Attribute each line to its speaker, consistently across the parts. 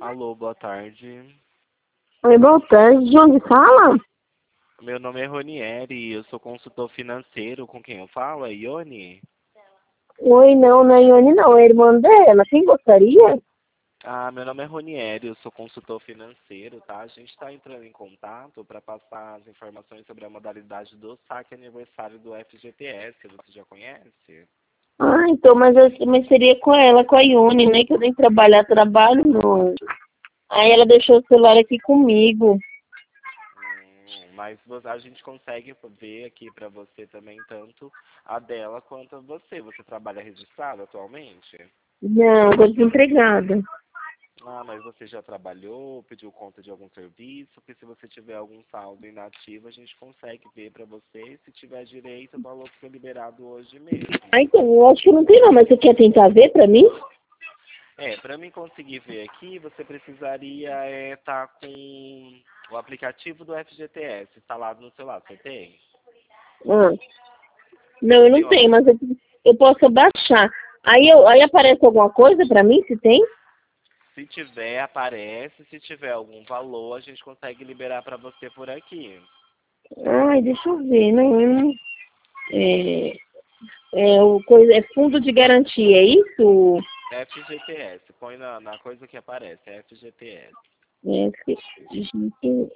Speaker 1: Alô, boa tarde.
Speaker 2: Oi, boa tarde. De onde fala?
Speaker 1: Meu nome é Ronieri, eu sou consultor financeiro. Com quem eu falo? É Ione?
Speaker 2: Oi, não é Ione, não. É a irmã dela. Quem gostaria?
Speaker 1: Ah, meu nome é Ronieri, eu sou consultor financeiro, tá? A gente está entrando em contato para passar as informações sobre a modalidade do saque aniversário do FGTS. Você já conhece?
Speaker 2: Ah, então, mas seria com ela, com a Ione, né? Que eu tenho que trabalho no... Aí ela deixou o celular aqui comigo.
Speaker 1: Mas a gente consegue ver aqui para você também, tanto a dela quanto a você. Você trabalha registrado atualmente?
Speaker 2: Não, tô desempregada.
Speaker 1: Ah, mas você já trabalhou, pediu conta de algum serviço? Porque se você tiver algum saldo inativo, a gente consegue ver para você. E se tiver direito, o valor fica liberado hoje
Speaker 2: Ah,
Speaker 1: mesmo.
Speaker 2: então, eu acho que não tem não, mas você quer tentar ver pra mim?
Speaker 1: Para mim conseguir ver aqui, você precisaria estar com o aplicativo do FGTS instalado no celular. Você tem?
Speaker 2: Ah, não, eu
Speaker 1: Tem
Speaker 2: não
Speaker 1: o
Speaker 2: tenho,
Speaker 1: aplicativo.
Speaker 2: mas eu posso baixar. Aí aparece alguma coisa pra mim, se tem?
Speaker 1: Se tiver, aparece. Se tiver algum valor, a gente consegue liberar para você por aqui.
Speaker 2: Ai, deixa eu ver, não. É, é fundo de garantia, é isso?
Speaker 1: FGTS. Põe na coisa que aparece. FGTS.
Speaker 2: É, gente,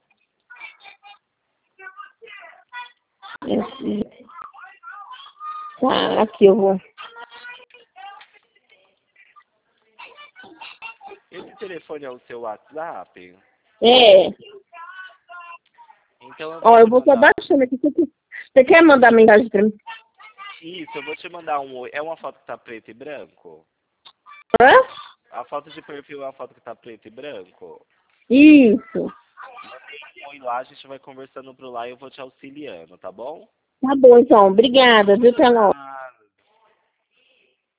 Speaker 2: tá, aqui eu vou.
Speaker 1: Esse telefone é o seu WhatsApp?
Speaker 2: É,
Speaker 1: Então eu vou
Speaker 2: ó, eu
Speaker 1: te
Speaker 2: vou estar
Speaker 1: mandar.
Speaker 2: baixando aqui. Você quer mandar mensagem pra mim?
Speaker 1: Isso, eu vou te mandar um. É uma foto que tá preto e branco?
Speaker 2: Hã?
Speaker 1: A foto de perfil é uma foto que tá preto e branco?
Speaker 2: Isso.
Speaker 1: Põe lá, a gente vai conversando por lá e eu vou te auxiliando, tá bom?
Speaker 2: Tá bom, então. Obrigada, viu, Pelão?
Speaker 1: Ah,